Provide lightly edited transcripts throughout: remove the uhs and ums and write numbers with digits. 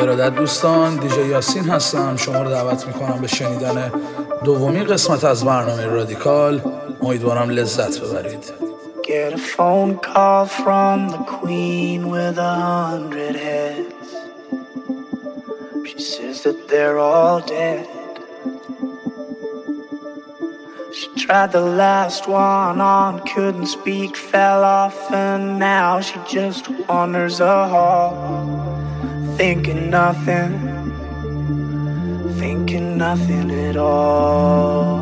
ارادت دوستان، دیجی یاسین هستم. شما رو دعوت میکنم به شنیدن دومین قسمت از برنامه رادیکال. امیدوارم لذت ببرید. Get a phone call from the queen with 100 heads. She says that they're all dead. She tried the last one on, couldn't speak, fell off, and now she just wanders a hall, thinking nothing at all.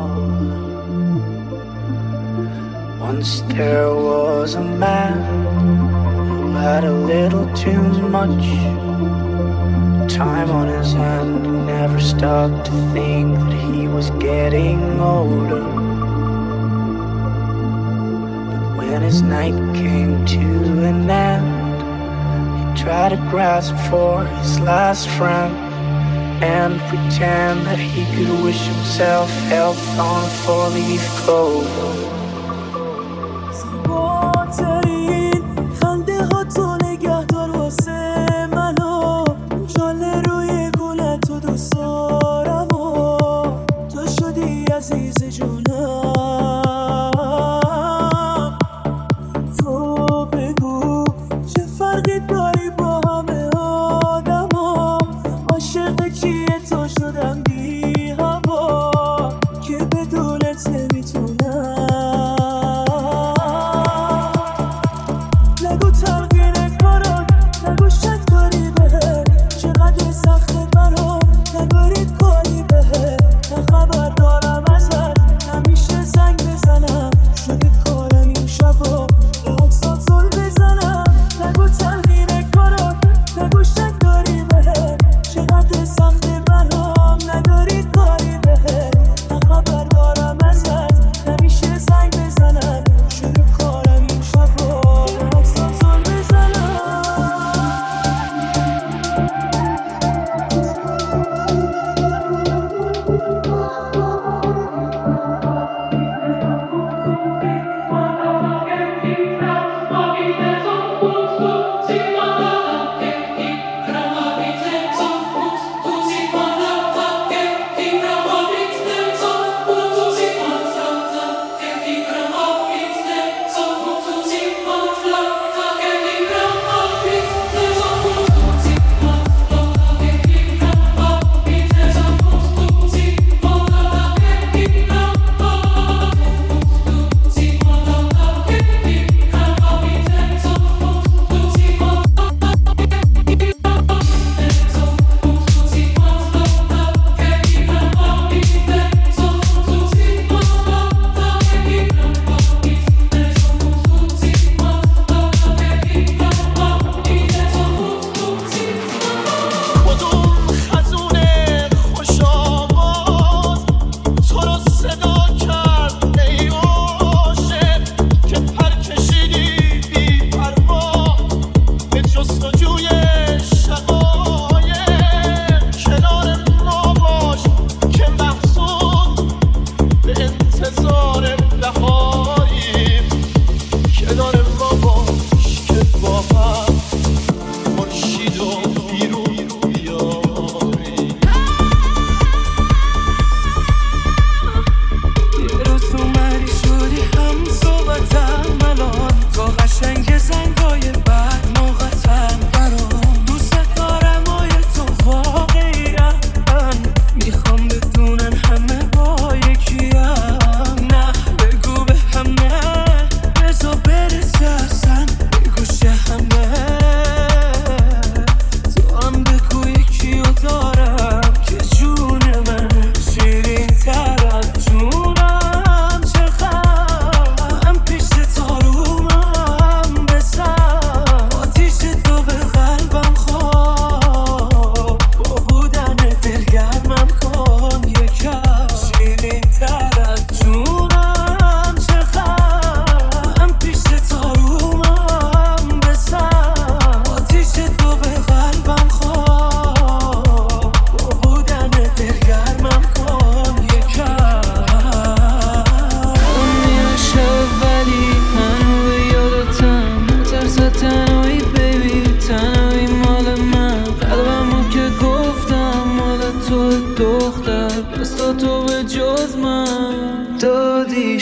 Once there was a man who had a little too much time on his hand. He never stopped to think that he was getting older. But when his night came to an end, he tried to grasp for his last friend and pretend that he could wish himself health on a four-leaf clover.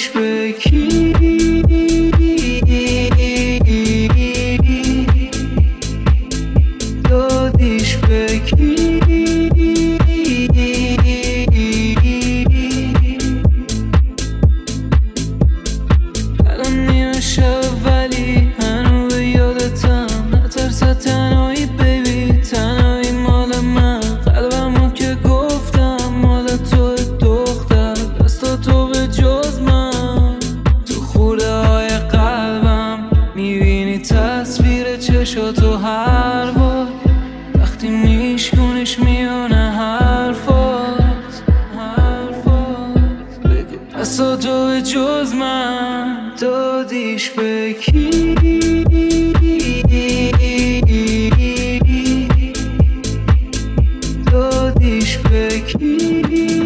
دادیش به کی؟ دادیش به کی؟ الان نیمه شب ولی هنو به یادتم. نترس تنهایی بیبی، تنهایی مال من. قلبمو که گفتم مال تو دختر، دستا تو به جز من. تو خورده های قلبم میبینی تصویر چشاتو هر بار وقتی میشکنش میونه حرفات. بگو دستا تو به جز من دادیش به کی؟ دادیش به کی؟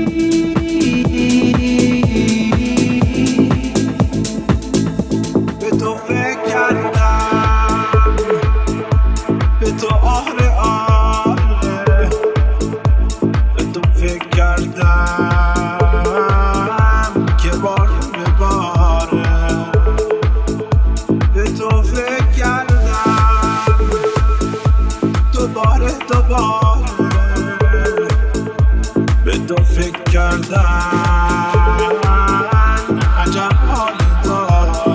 به تو فکر کردم، به تو آره آره، به تو فکر کردم که بار به باره. به تو فکر کردم دوباره به تو فکر کردم عجب حالی داره.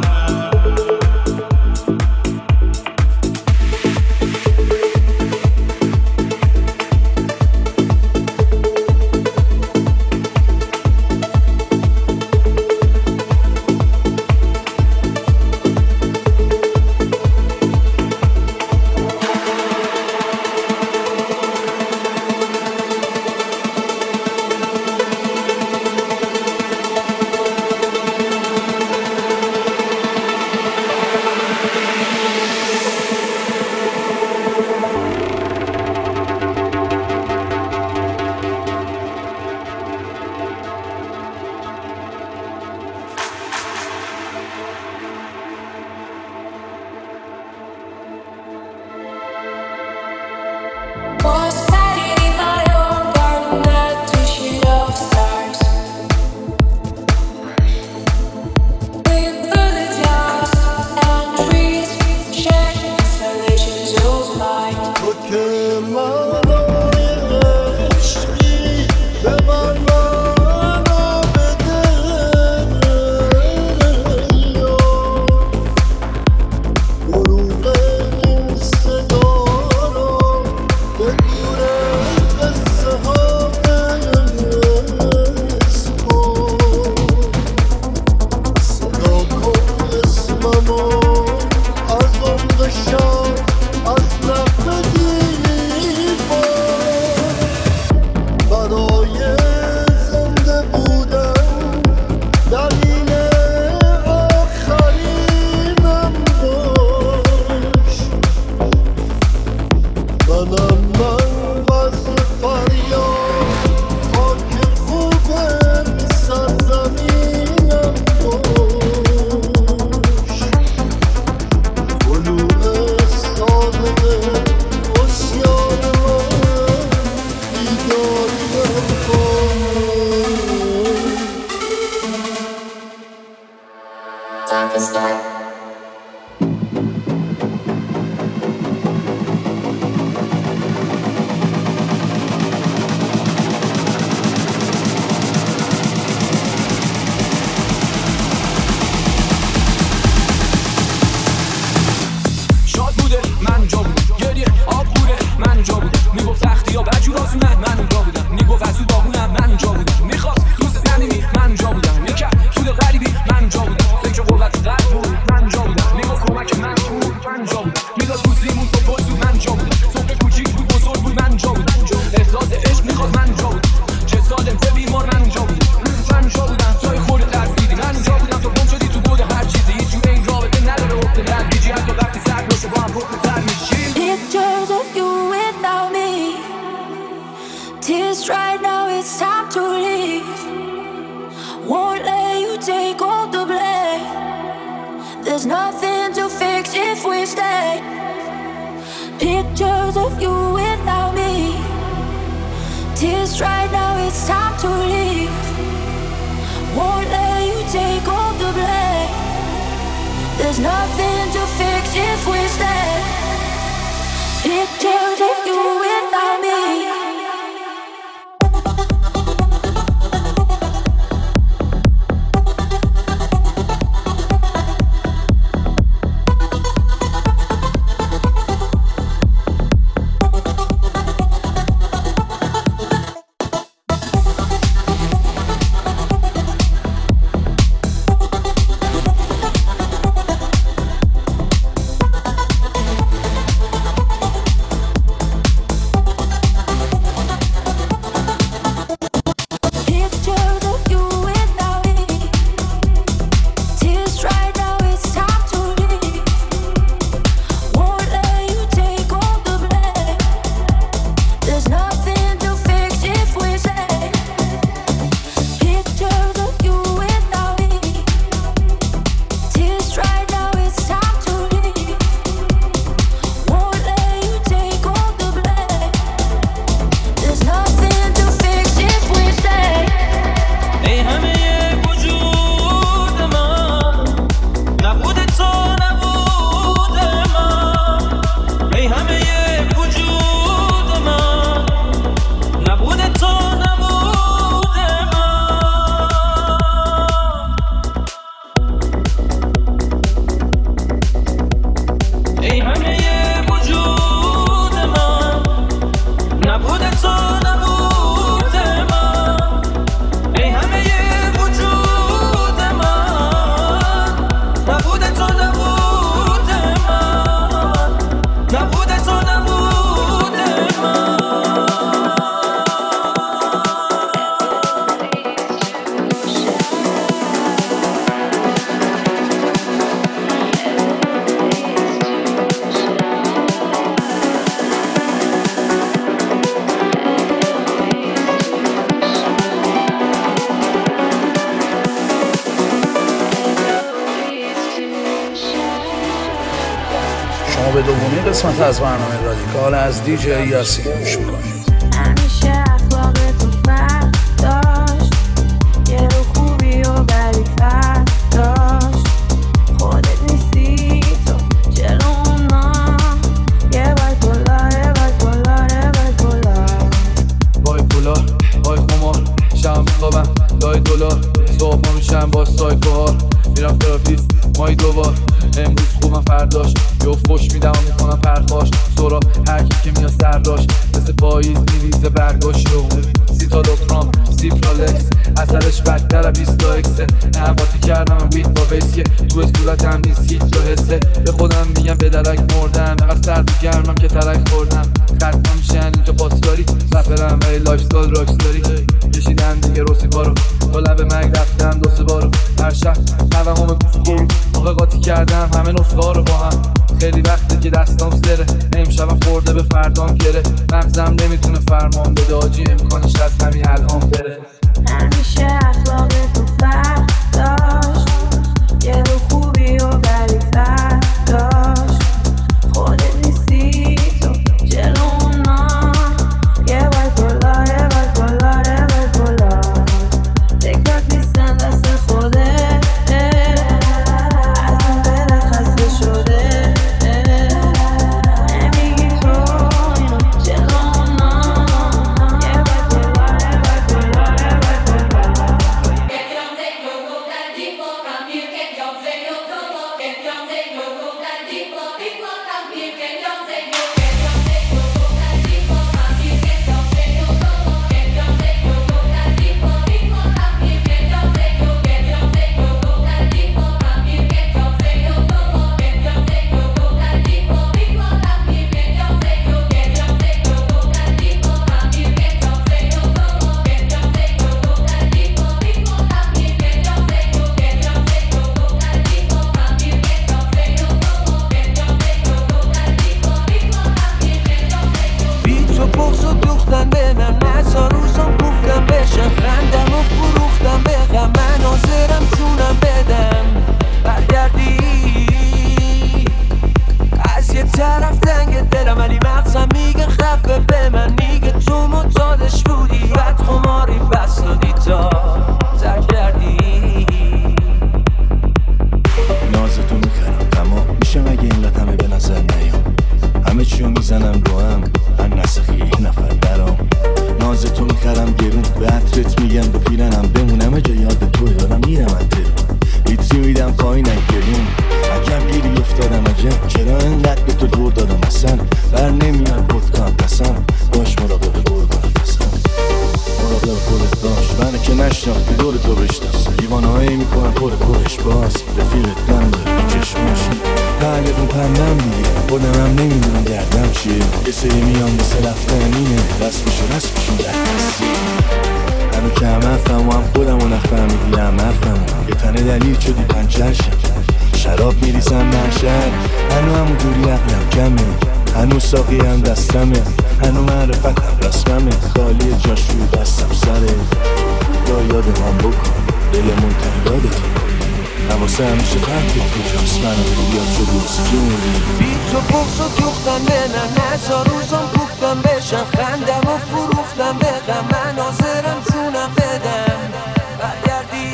Tears right now, it's time to leave. Won't let you take all the There's nothing to fix if we stay. Pictures of you without me. به دومین قسمت از برنامه رادیکال از دیجی یاسین گوش میکنید. همیشه اخلاقتون فرق داشت، یه رو خوبی و بدی فرق داشت. خودت نیستی تو جلو اونا، یه باید بلا یه باید بلا یه باید بلا. بای پولا بای خمار شم میخوابم لای دلار، صبح میشم با سایکوهار میرم تراپیست مای دوبار. امروز خوبم فرداش یو فوش میدم و میکنم پرخاش سورا هرکی که میاد سرداش مثل پاییز میریزه برگاش رو سیتا دکترام سیپرالکس اثرش بدتر 20 اکسه نهباتی کردم وید با ویسکه تو صورتم نیست هیچ جا حسه به خودم میگم به درک مردم اقدر سرد و گرمم که ترک خوردم خطمه میشن اینجا پاسداری رپرم ولی لایف ستایل راکستاری کشیدن دیگه روسی بارو تا لب مرگ رفتم دو سه بارو هر شب قوام گفتگو قاطی کردم همه نسخه رو با هم خیلی وقته که دستام سره امشبم خورده به فردام گره مغزم نمیتونه فرمان بده آجی امکانش از همین الان بره. همیشه اخلاقتون فرق داشت، یه رو خوبی و بدی فرق داشت. خودت نیستی تو جلو اونا، یه باید بلا یه باید بلا یه باید بلا. فکرات نیستن دست خوده از اون بره خسته شده. نمیگی تو اینو جلو اونا، یه باید بلا یه باید بلا یه پایینک گلیم عجب گیری افتادم عجب چرا انقدر به تو دور دادم اصلا بر نمیاد بود کنم قسم باش مراقب قربان فسم مراقب خودت باش منو که نشناختی دور تو بشناس دیوانه هایی میکنم پرش باز رفیقت دنده تو چشماش تعلیقون پندم دیگه خودم هم نمیدونم دردم چیه یه سری میان مثل رفتنینه رسمشون در دستی همه که هم افهم و هم خودم و نفهمیدی هم افهم یه تنه دلیل شدی پنچر شد شراب میریزم محشر هنو همونجوری عقلم کمه هنو ساقی هم دستمه هنو معرفتم رسممه خالی جاش روی دستم سره یا یادمان بکن دلمون تنگادت حواسه همیشه پرت کجاست منو بیاد شد روز جونی بی تو بغض و دوختم به نزار روزم کوفتم بشم خندم و فروختم به غم من حاضرم جونم بدم برگردی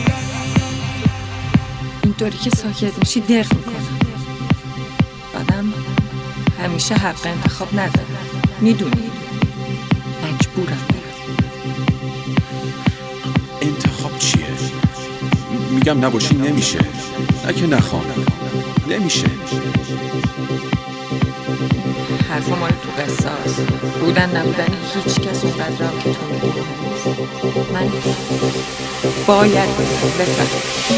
اینطوری که ساکت میشی دق میکنم آدم همیشه حق انتخاب نداره میدونی مجبورم انتخاب چیه؟ میگم نباشی نمیشه نه که نخوام نمیشه حرف ما رو تو قصاص بودن نبودن هیچ کس اونقدر هم که تو میگی من باید بفهم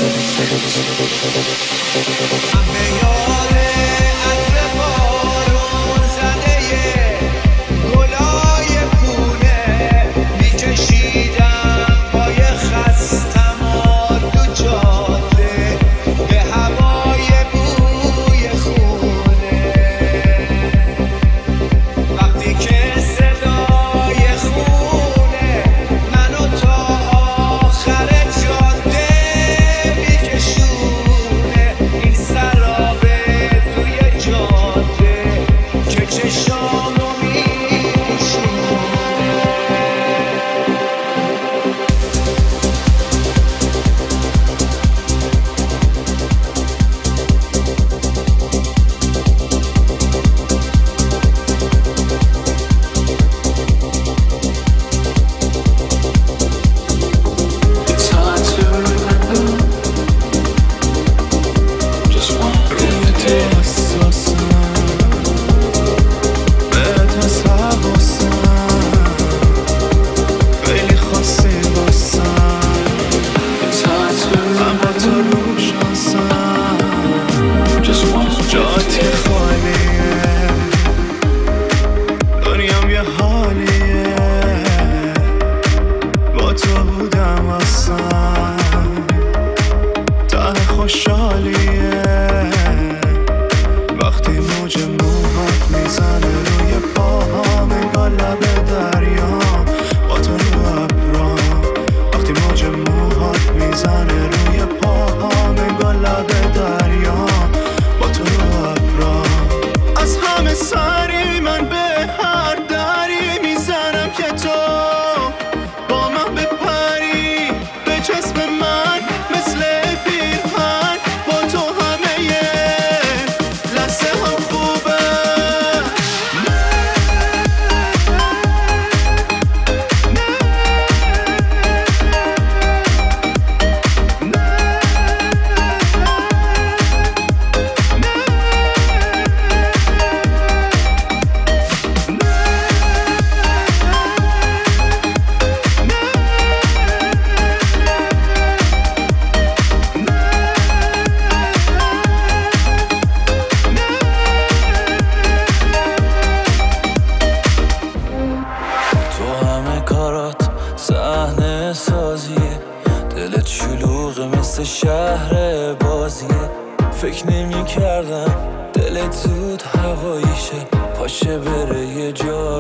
شهر بازیه فکر نمی کردم دلت زود هواییشه پاشه بره یه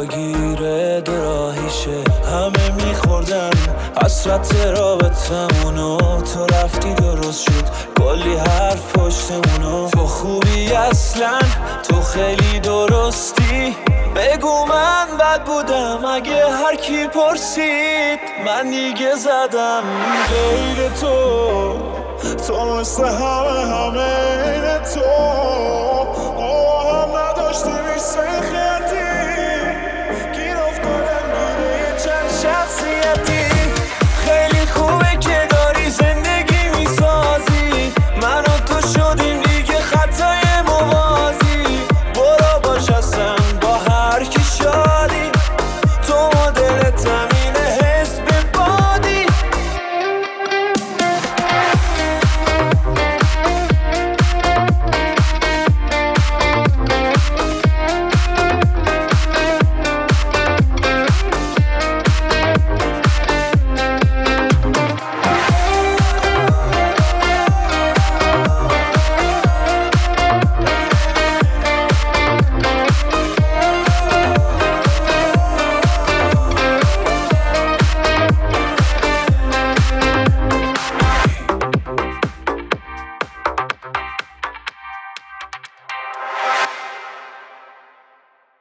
جاگیره دوراهیشه همه میخوردن حسرت رابطمونو تو رفتی درست شد کلی حرف پشتمونو تو خوبی اصلا تو خیلی درستی بگو من بد بودم اگه هر کی پرسید من دیگه زدم غیر تو مثل همه این تو هم نداشتی میشه خیاطی گیر افتادم گیره چند شخصیتی خیلی خوبه که داری زندگی میسازی منو شدی